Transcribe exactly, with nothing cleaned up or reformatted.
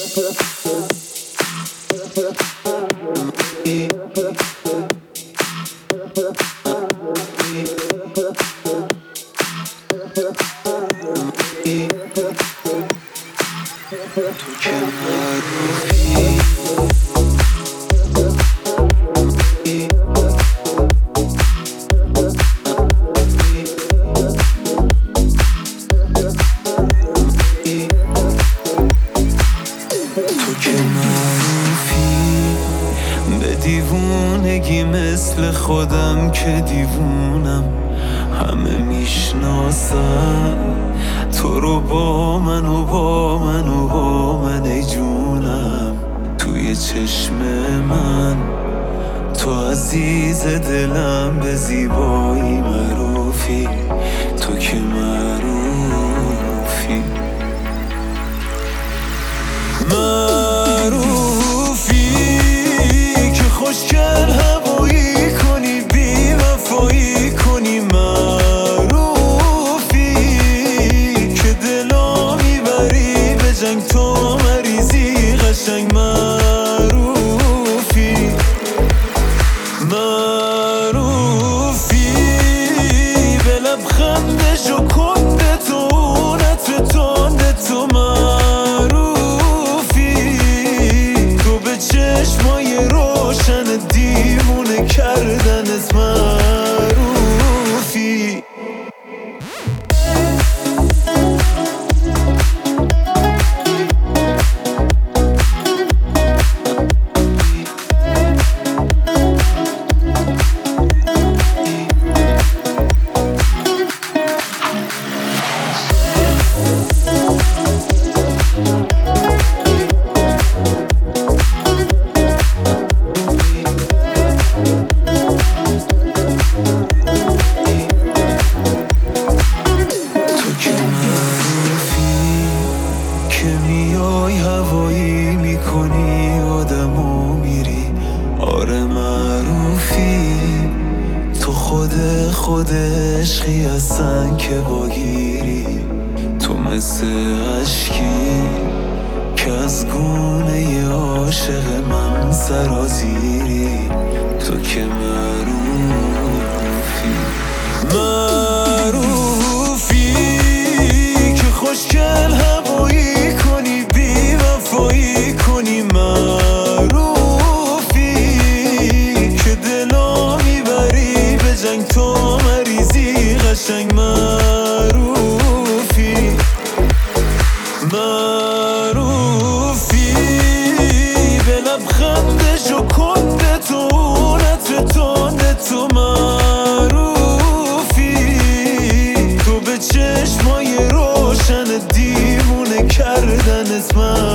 دیوونگی مثل خودم که دیوونم، همه میشناسم تو رو با من و با من و با من ای جونم. توی چشم من تو عزیز دلم، به زیبایی معروفی، تو که معروفی معروفی که خوشگل هوایی کنی، بی وفایی کنی، معروفی که دلا میبری به جنگ، تو مریضی قشنگ، معروفی معروفی به لبخند شکند تو، نطر تند تو، معروفی تو به چشمای روشن دیوونه کردنت، معروفی هوایی میکنی آدمو میری، آره معروفی تو خود خود عشقی هستن که باگیری، تو مثل عشقی که از گونه عاشق من سرازیری، تو که معروفی معروفی که خوشگل هوایی کنی، بی وفایی کنی، معروفی که دلا میبری به جنگ، تو مریضی قشنگ، معروفی معروفی به لبخند شکند تو، نطر تند تو، معروفی تو به چشمای روشن دیوونه کردنت،